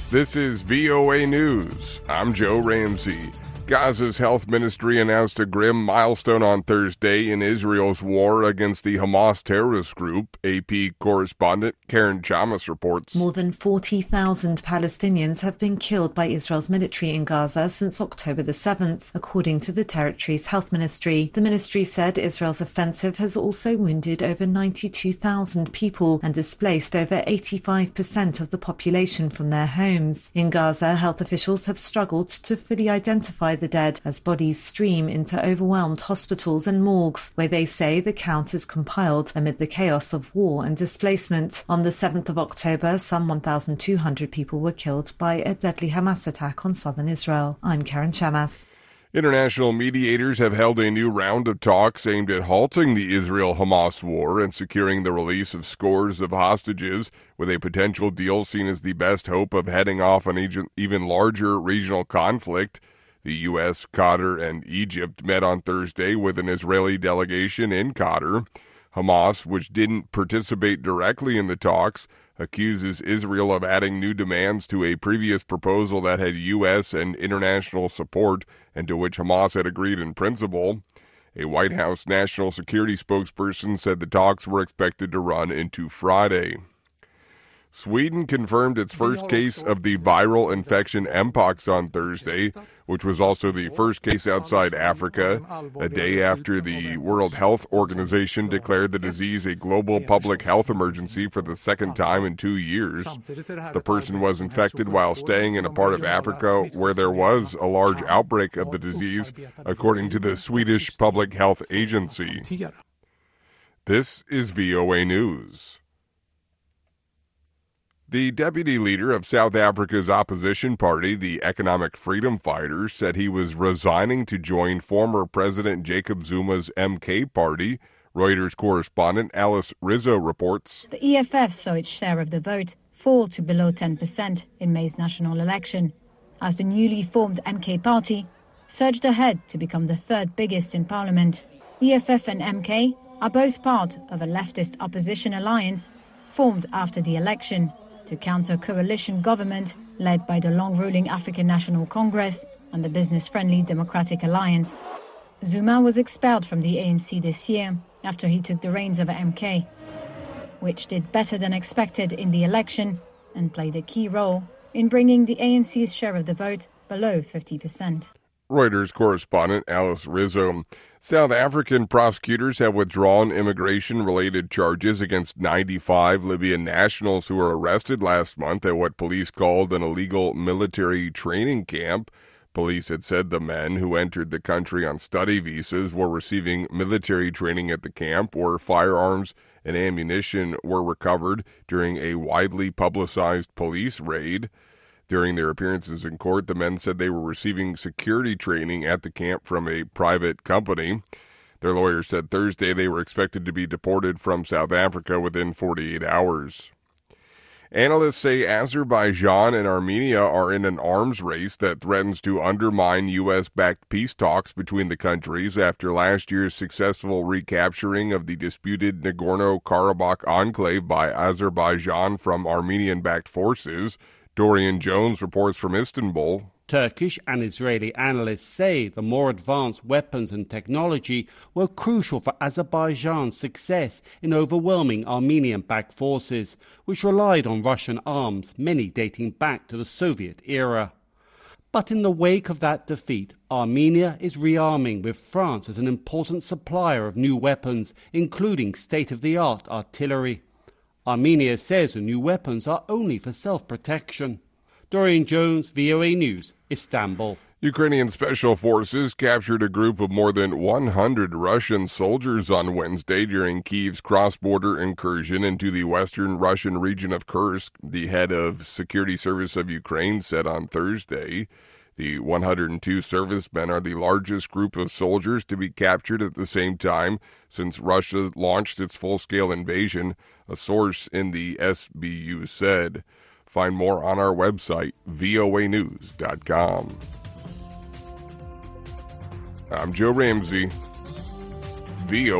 This is VOA News. I'm Joe Ramsey. Gaza's health ministry announced a grim milestone on Thursday in Israel's war against the Hamas terrorist group. AP correspondent Karen Chamas reports. More than 40,000 Palestinians have been killed by Israel's military in Gaza since October the 7th, according to the territory's health ministry. The ministry said Israel's offensive has also wounded over 92,000 people and displaced over 85% of the population from their homes. In Gaza, health officials have struggled to fully identify the dead as bodies stream into overwhelmed hospitals and morgues, where they say the count is compiled amid the chaos of war and displacement. On the 7th of October, some 1,200 people were killed by a deadly Hamas attack on southern Israel. I'm Karen Chamas. International mediators have held a new round of talks aimed at halting the Israel-Hamas war and securing the release of scores of hostages, with a potential deal seen as the best hope of heading off an even larger regional conflict. The U.S., Qatar, and Egypt met on Thursday with an Israeli delegation in Qatar. Hamas, which didn't participate directly in the talks, accuses Israel of adding new demands to a previous proposal that had U.S. and international support and to which Hamas had agreed in principle. A White House national security spokesperson said the talks were expected to run into Friday. Sweden confirmed its first case of the viral infection Mpox on Thursday, which was also the first case outside Africa, a day after the World Health Organization declared the disease a global public health emergency for the second time in 2 years. The person was infected while staying in a part of Africa where there was a large outbreak of the disease, according to the Swedish Public Health Agency. This is VOA News. The deputy leader of South Africa's opposition party, the Economic Freedom Fighters, said he was resigning to join former President Jacob Zuma's MK party. Reuters correspondent Alice Rizzo reports. The EFF saw its share of the vote fall to below 10% in May's national election, as the newly formed MK party surged ahead to become the third biggest in parliament. EFF and MK are both part of a leftist opposition alliance formed after the election to counter coalition government led by the long-ruling African National Congress and the business-friendly Democratic Alliance. Zuma was expelled from the ANC this year after he took the reins of MK, which did better than expected in the election and played a key role in bringing the ANC's share of the vote below 50%. Reuters correspondent Alice Rizzo. South African prosecutors have withdrawn immigration-related charges against 95 Libyan nationals who were arrested last month at what police called an illegal military training camp. Police had said the men who entered the country on study visas were receiving military training at the camp, where firearms and ammunition were recovered during a widely publicized police raid. During their appearances in court, the men said they were receiving security training at the camp from a private company. Their lawyers said Thursday they were expected to be deported from South Africa within 48 hours. Analysts say Azerbaijan and Armenia are in an arms race that threatens to undermine U.S.-backed peace talks between the countries after last year's successful recapturing of the disputed Nagorno-Karabakh enclave by Azerbaijan from Armenian-backed forces. Dorian Jones reports from Istanbul. Turkish and Israeli analysts say the more advanced weapons and technology were crucial for Azerbaijan's success in overwhelming Armenian-backed forces, which relied on Russian arms, many dating back to the Soviet era. But in the wake of that defeat, Armenia is rearming, with France as an important supplier of new weapons, including state-of-the-art artillery. Armenia says the new weapons are only for self-protection. Dorian Jones, VOA News, Istanbul. Ukrainian special forces captured a group of more than 100 Russian soldiers on Wednesday during Kyiv's cross-border incursion into the western Russian region of Kursk, the head of Security Service of Ukraine said on Thursday. The 102 servicemen are the largest group of soldiers to be captured at the same time since Russia launched its full-scale invasion, a source in the SBU said. Find more on our website, voanews.com. I'm Joe Ramsey, VOA.